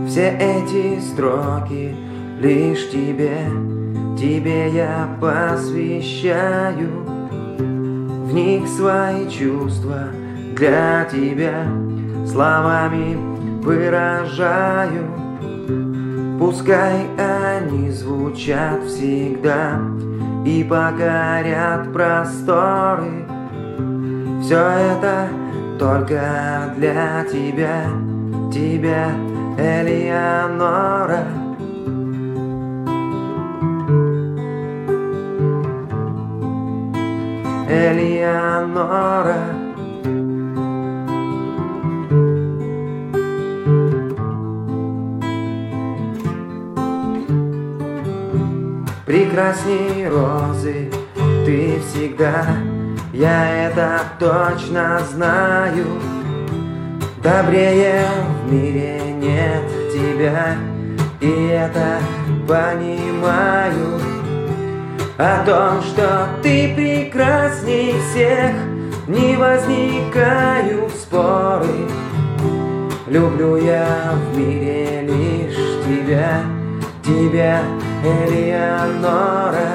Все эти строки лишь тебе я посвящаю. В них свои чувства для тебя словами выражаю. Пускай они звучат всегда и покорят просторы. Все это только для тебя, Элеонора. Элеонора. Прекрасней розы ты всегда, я это точно знаю. Добрее в мире нет тебя, и это понимаю. О том, что ты прекрасней всех, не возникают споры. Люблю я в мире лишь тебя, Элеонора.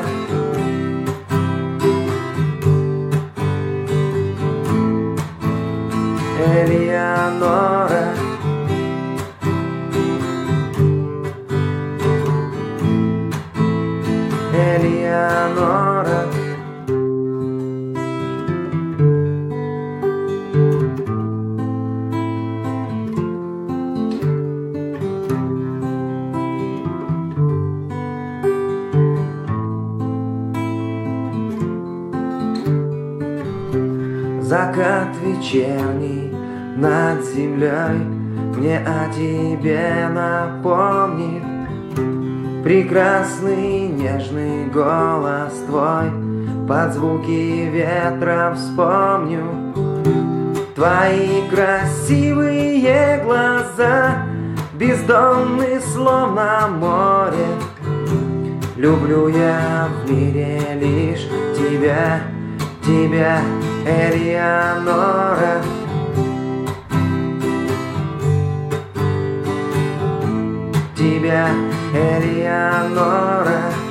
Элеонора. Элеонора. Закат вечерний над землей мне о тебе напомнит. Прекрасный нежный голос твой, под звуки ветра вспомню. Твои красивые глаза, бездонны словно море. Люблю я в мире лишь тебя, Элеонора. Элеонора.